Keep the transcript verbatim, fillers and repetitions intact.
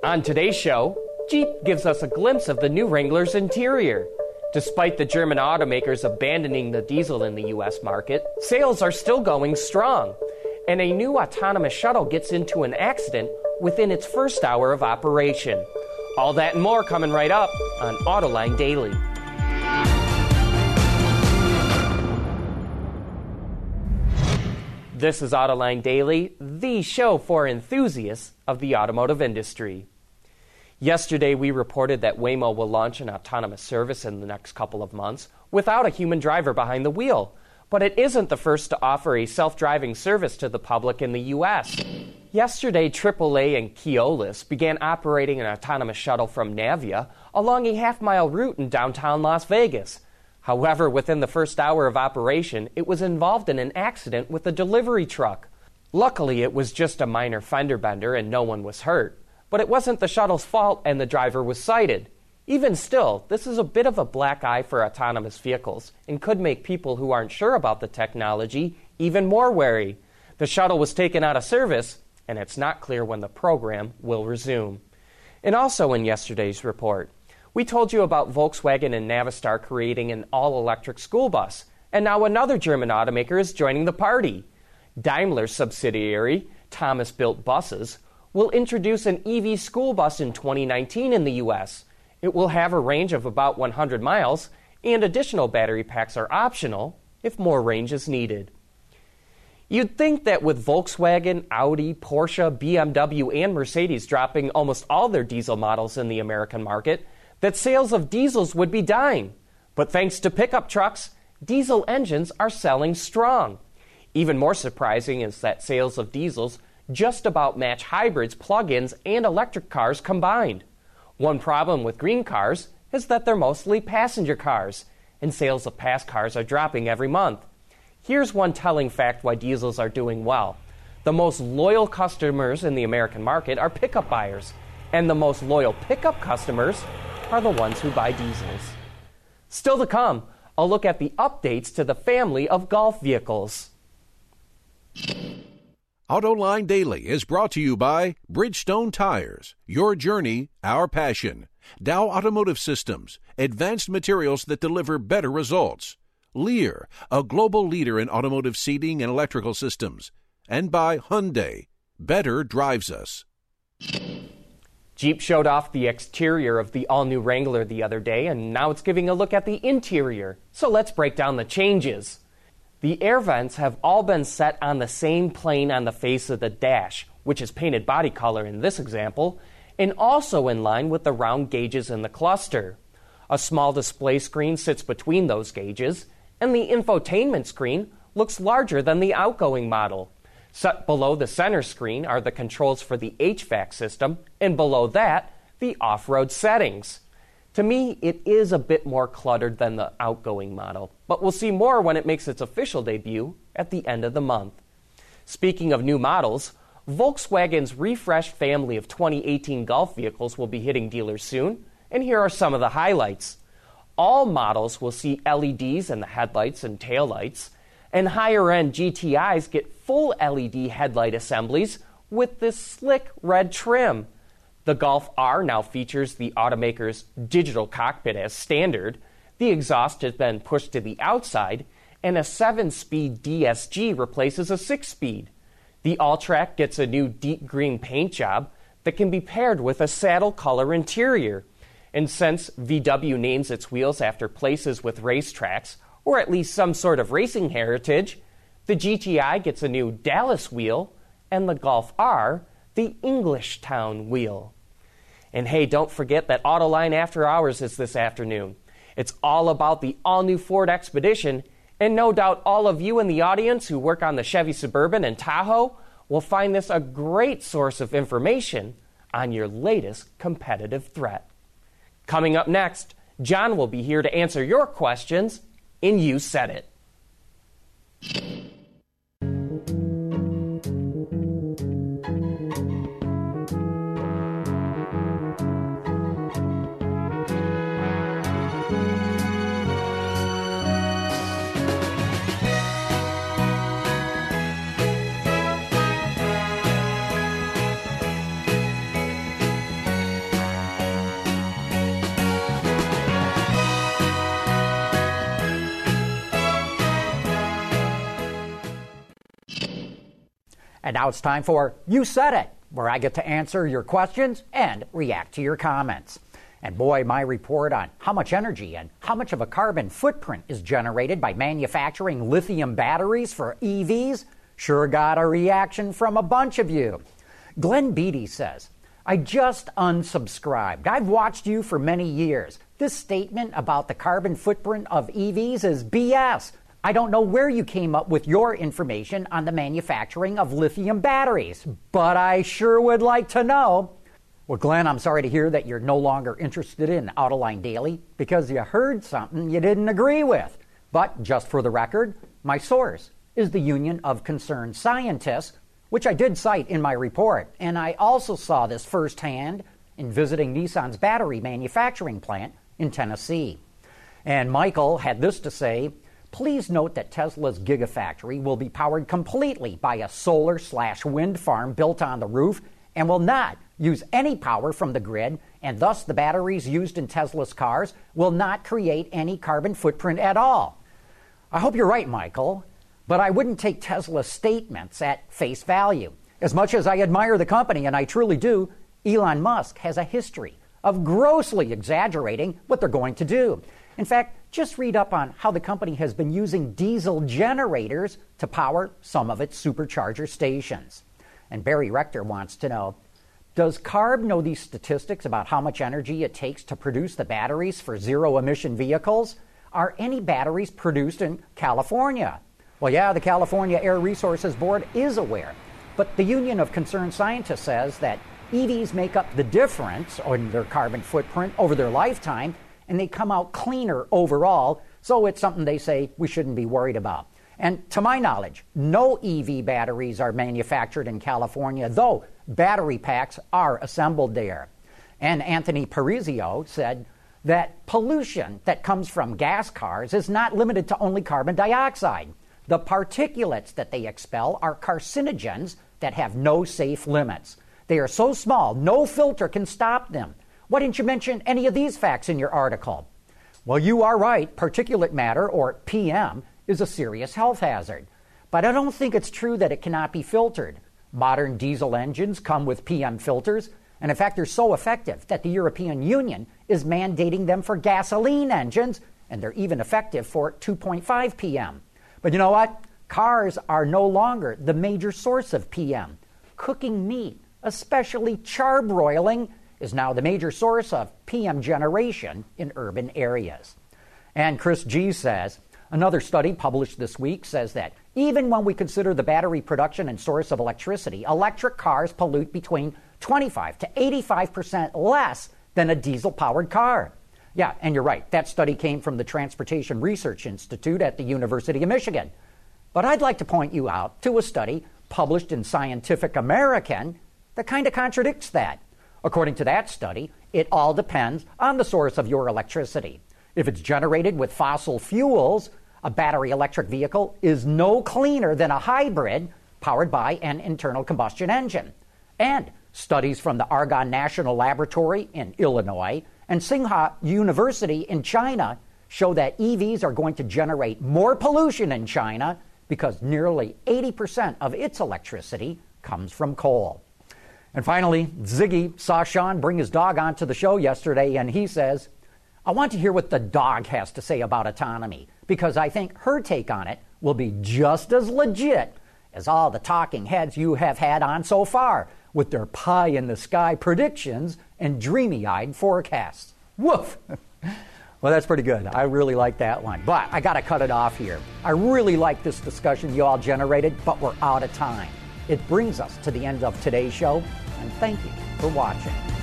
On today's show, Jeep gives us a glimpse of the new Wrangler's interior. Despite the German automakers abandoning the diesel in the U S market, sales are still going strong. And a new autonomous shuttle gets into an accident within its first hour of operation. All that and more coming right up on Autoline Daily. This is Autoline Daily, the show for enthusiasts of the automotive industry. Yesterday, we reported that Waymo will launch an autonomous service in the next couple of months without a human driver behind the wheel. But it isn't the first to offer a self-driving service to the public in the U S. Yesterday, triple A and Keolis began operating an autonomous shuttle from Navia along a half-mile route in downtown Las Vegas. However, within the first hour of operation, it was involved in an accident with a delivery truck. Luckily, it was just a minor fender bender and no one was hurt. But it wasn't the shuttle's fault and the driver was cited. Even still, this is a bit of a black eye for autonomous vehicles and could make people who aren't sure about the technology even more wary. The shuttle was taken out of service, and it's not clear when the program will resume. And also in yesterday's report, we told you about Volkswagen and Navistar creating an all-electric school bus, and now another German automaker is joining the party. Daimler's subsidiary, Thomas Built Buses, will introduce an E V school bus in twenty nineteen in the U S. It will have a range of about one hundred miles, and additional battery packs are optional if more range is needed. You'd think that with Volkswagen, Audi, Porsche, B M W, and Mercedes dropping almost all their diesel models in the American market, that sales of diesels would be dying. But thanks to pickup trucks, diesel engines are selling strong. Even more surprising is that sales of diesels just about match hybrids, plug-ins, and electric cars combined. One problem with green cars is that they're mostly passenger cars, and sales of pass cars are dropping every month. Here's one telling fact why diesels are doing well. The most loyal customers in the American market are pickup buyers, and the most loyal pickup customers are the ones who buy diesels. Still to come, a look at the updates to the family of Golf vehicles. Autoline Daily is brought to you by Bridgestone Tires, your journey, our passion. Dow Automotive Systems, advanced materials that deliver better results. Lear, a global leader in automotive seating and electrical systems. And by Hyundai, better drives us. Jeep showed off the exterior of the all-new Wrangler the other day, and now it's giving a look at the interior. So let's break down the changes. The air vents have all been set on the same plane on the face of the dash, which is painted body color in this example, and also in line with the round gauges in the cluster. A small display screen sits between those gauges, and the infotainment screen looks larger than the outgoing model. Set below the center screen are the controls for the H V A C system, and below that, the off-road settings. To me, it is a bit more cluttered than the outgoing model, but we'll see more when it makes its official debut at the end of the month. Speaking of new models, Volkswagen's refreshed family of twenty eighteen Golf vehicles will be hitting dealers soon, and here are some of the highlights. All models will see L E Ds in the headlights and taillights, and higher-end G T Is get full L E D headlight assemblies with this slick red trim. The Golf R now features the automaker's digital cockpit as standard, the exhaust has been pushed to the outside, and a seven-speed D S G replaces a six-speed. The All-Track gets a new deep green paint job that can be paired with a saddle color interior. And since V W names its wheels after places with racetracks, or at least some sort of racing heritage, the G T I gets a new Dallas wheel, and the Golf R, the Englishtown wheel. And hey, don't forget that Autoline After Hours is this afternoon. It's all about the all-new Ford Expedition, and no doubt all of you in the audience who work on the Chevy Suburban and Tahoe will find this a great source of information on your latest competitive threat. Coming up next, John will be here to answer your questions in You Said It. And now it's time for You Said It, where I get to answer your questions and react to your comments. And boy, my report on how much energy and how much of a carbon footprint is generated by manufacturing lithium batteries for E Vs sure got a reaction from a bunch of you. Glenn Beatty says, I just unsubscribed. I've watched you for many years. This statement about the carbon footprint of E Vs is B S. I don't know where you came up with your information on the manufacturing of lithium batteries, but I sure would like to know. Well, Glenn, I'm sorry to hear that you're no longer interested in Autoline Daily because you heard something you didn't agree with. But just for the record, my source is the Union of Concerned Scientists, which I did cite in my report. And I also saw this firsthand in visiting Nissan's battery manufacturing plant in Tennessee. And Michael had this to say, please note that Tesla's Gigafactory will be powered completely by a solar slash wind farm built on the roof and will not use any power from the grid, and thus the batteries used in Tesla's cars will not create any carbon footprint at all. I hope you're right, Michael, but I wouldn't take Tesla's statements at face value. As much as I admire the company, and I truly do, Elon Musk has a history of grossly exaggerating what they're going to do. In fact, just read up on how the company has been using diesel generators to power some of its supercharger stations. And Barry Rector wants to know, does CARB know these statistics about how much energy it takes to produce the batteries for zero-emission vehicles? Are any batteries produced in California? Well, yeah, the California Air Resources Board is aware, but the Union of Concerned Scientists says that E Vs make up the difference on their carbon footprint over their lifetime, and they come out cleaner overall, so it's something they say we shouldn't be worried about. And to my knowledge, no E V batteries are manufactured in California, though battery packs are assembled there. And Anthony Parizio said that pollution that comes from gas cars is not limited to only carbon dioxide. The particulates that they expel are carcinogens that have no safe limits. They are so small, no filter can stop them. Why didn't you mention any of these facts in your article? Well, you are right. Particulate matter, or P M, is a serious health hazard. But I don't think it's true that it cannot be filtered. Modern diesel engines come with P M filters, and in fact, they're so effective that the European Union is mandating them for gasoline engines, and they're even effective for two point five P M. But you know what? Cars are no longer the major source of P M. Cooking meat, especially charbroiling, is now the major source of P M generation in urban areas. And Chris G says, another study published this week says that even when we consider the battery production and source of electricity, electric cars pollute between twenty-five to eighty-five percent less than a diesel-powered car. Yeah, and you're right. That study came from the Transportation Research Institute at the University of Michigan. But I'd like to point you out to a study published in Scientific American that kind of contradicts that. According to that study, it all depends on the source of your electricity. If it's generated with fossil fuels, a battery electric vehicle is no cleaner than a hybrid powered by an internal combustion engine. And studies from the Argonne National Laboratory in Illinois and Tsinghua University in China show that E Vs are going to generate more pollution in China because nearly eighty percent of its electricity comes from coal. And finally, Ziggy saw Sean bring his dog onto the show yesterday, and he says, I want to hear what the dog has to say about autonomy, because I think her take on it will be just as legit as all the talking heads you have had on so far with their pie-in-the-sky predictions and dreamy-eyed forecasts. Woof! Well, that's pretty good. I really like that one. But I got to cut it off here. I really like this discussion you all generated, but we're out of time. It brings us to the end of today's show, and thank you for watching.